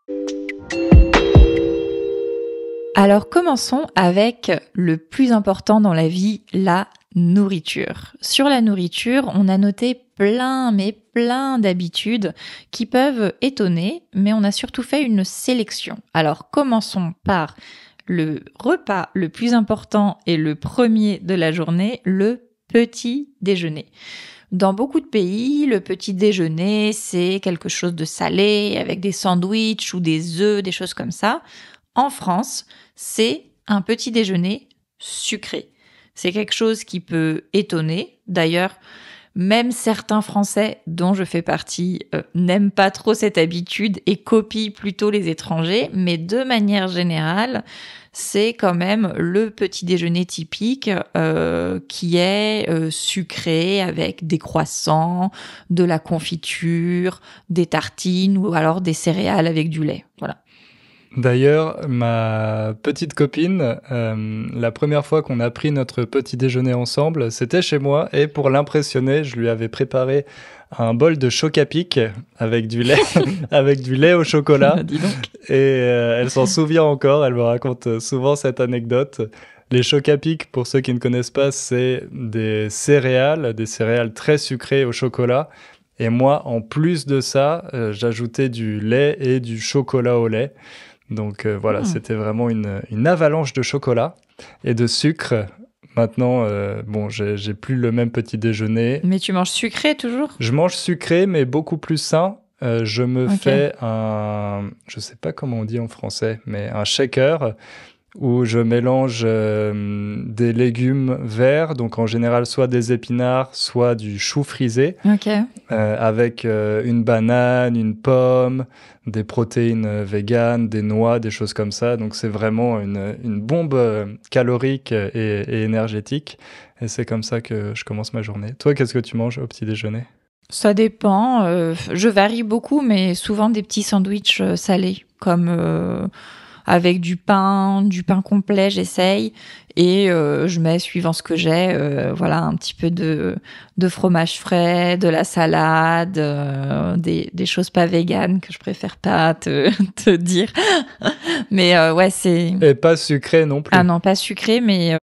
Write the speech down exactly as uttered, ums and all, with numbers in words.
Alors commençons avec le plus important dans la vie, la nourriture. Sur la nourriture, on a noté plein, mais plein d'habitudes qui peuvent étonner, mais on a surtout fait une sélection. Alors commençons par le repas le plus important et le premier de la journée, le petit déjeuner. Dans beaucoup de pays, le petit déjeuner, c'est quelque chose de salé avec des sandwichs ou des œufs, des choses comme ça. En France, c'est un petit déjeuner sucré. C'est quelque chose qui peut étonner. D'ailleurs, même certains Français, dont je fais partie, euh, n'aiment pas trop cette habitude et copient plutôt les étrangers. Mais de manière générale, c'est quand même le petit déjeuner typique euh, qui est euh, sucré avec des croissants, de la confiture, des tartines ou alors des céréales avec du lait. Voilà. D'ailleurs, ma petite copine, euh, la première fois qu'on a pris notre petit déjeuner ensemble, c'était chez moi et pour l'impressionner, je lui avais préparé un bol de choc-à-pic avec du lait, avec du lait au chocolat. Dis donc. Et euh, elle s'en souvient encore, elle me raconte souvent cette anecdote. Les choc-à-pic, pour ceux qui ne connaissent pas, c'est des céréales, des céréales très sucrées au chocolat. Et moi, en plus de ça, euh, j'ajoutais du lait et du chocolat au lait. Donc euh, voilà, mmh. C'était vraiment une, une avalanche de chocolat et de sucre. Maintenant, euh, bon, j'ai, j'ai plus le même petit déjeuner. Mais tu manges sucré toujours ? Je mange sucré, mais beaucoup plus sain. Euh, je me okay. fais un, je sais pas comment on dit en français, mais un shaker où je mélange euh, des légumes verts, donc en général soit des épinards, soit du chou frisé, okay. euh, avec euh, une banane, une pomme, des protéines euh, véganes, des noix, des choses comme ça. Donc c'est vraiment une, une bombe euh, calorique et, et énergétique. Et c'est comme ça que je commence ma journée. Toi, qu'est-ce que tu manges au petit déjeuner ? Ça dépend. Euh, je varie beaucoup, mais souvent des petits sandwichs euh, salés, comme... Euh avec du pain, du pain complet, j'essaye, et euh, je mets, suivant ce que j'ai, euh, voilà, un petit peu de, de fromage frais, de la salade, euh, des, des choses pas véganes que je préfère pas te, te dire. Mais euh, ouais, c'est... Et pas sucré non plus. Ah non, pas sucré, mais